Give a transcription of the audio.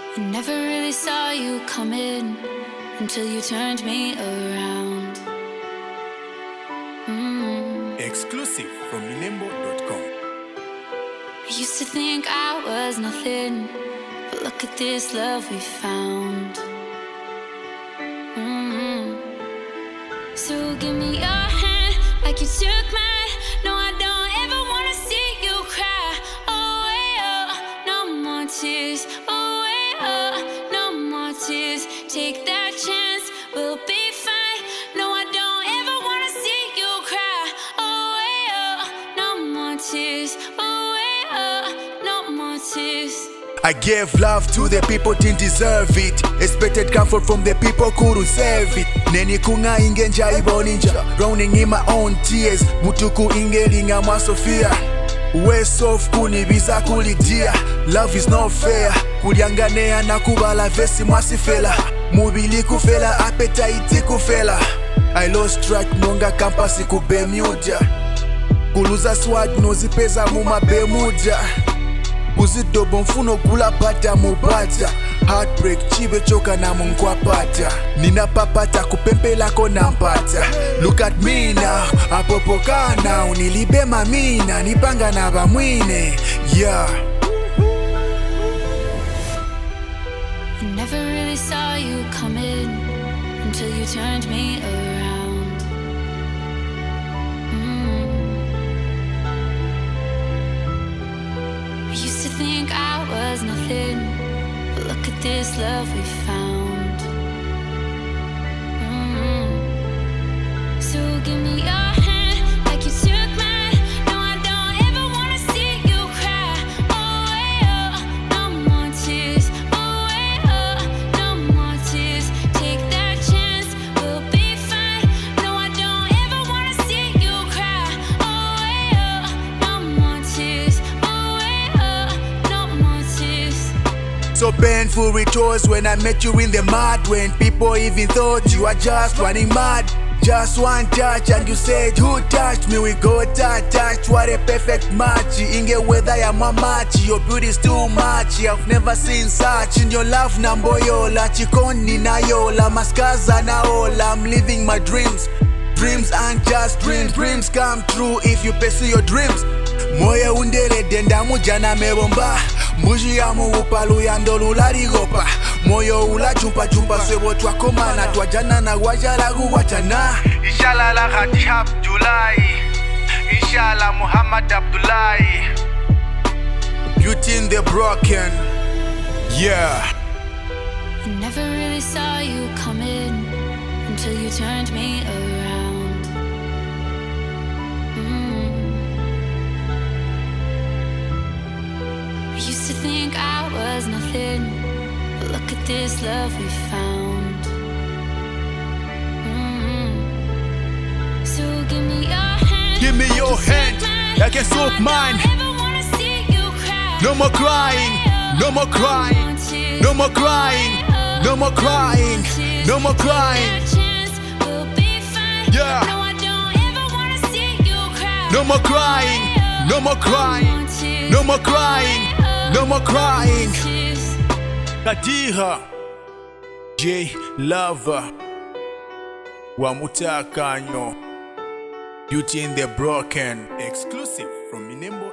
I never really saw you coming until you turned me around. Exclusive from Minembo.com. I used to think I was nothing, but look at this love we found. So give me your hand like you took mine. No, I don't ever wanna see you cry. Oh, yeah, no more tears. Oh, yeah, no more tears. Take that chance, we'll be fine. No, I don't ever wanna see you cry. Oh, yeah, no more tears. Oh, yeah, no more tears. I gave love to the people didn't deserve it. Expected comfort from the people couldn't save it. Neni kunga inge njaibo ninja, drowning in my own tears. Mutuku inge linga mwa Sofia. Waste of kunibiza kulidia. Love is not fair. Kulianganea na kubala vesi mwasifela. Mubili kufela, appetite kufela. I lost track monga kampasi kubemuja. Kuluza swag nozipeza muma bemuja. Kuzidobo mfuno gula bata mubata. Heartbreak chibe choka na munkwapata. Nina papata kupempela kona mpata. Look at me now, apopoka now. Nilibe mamina, nipanga na bamwine. Yeah. I never really saw you coming until you turned me around. I used to think I was nothing, but look at this love we found. So give me your hand like you took mine. No, I don't ever wanna see you cry. Oh, yeah, no more tears. Oh, yeah, no more tears. Take that chance, we'll be fine. No, I don't ever wanna see you cry. Oh, yeah, no more tears. Oh, yeah, no more tears. So painful it was when I met you in the mud. When people even thought you were just running mad. Just one touch and you said, who touched me? We go touch, what a perfect match. Inge weather ya mamachi, your beauty's too much. I've never seen such. In your love nambo yola, chikoni na yola, maskaza na ola. I'm living my dreams. Dreams aren't just dreams, dreams come true if you pursue your dreams. Moya undele denda mujana mebomba. Muji ya muupalu ya ndolu larigopa. Moyo ula chumpa swebo twakomana. Twajana na wajala guwatana. Inshallah la Khatib July. Inshallah Muhammad Abdullahi. Beauty in the broken. Yeah. I never really saw you coming until you turned me around. I used to think I was nothing, but look at this love we found. So give me your hand. Give me your hand, I can soak mine. No more crying, no more crying, no more crying, no more crying, no more crying. Yeah. No more crying, no more crying, no more crying, no more crying. Kadiha J Lover Wamutakanyo. Beauty in the broken. Exclusive from Minembo.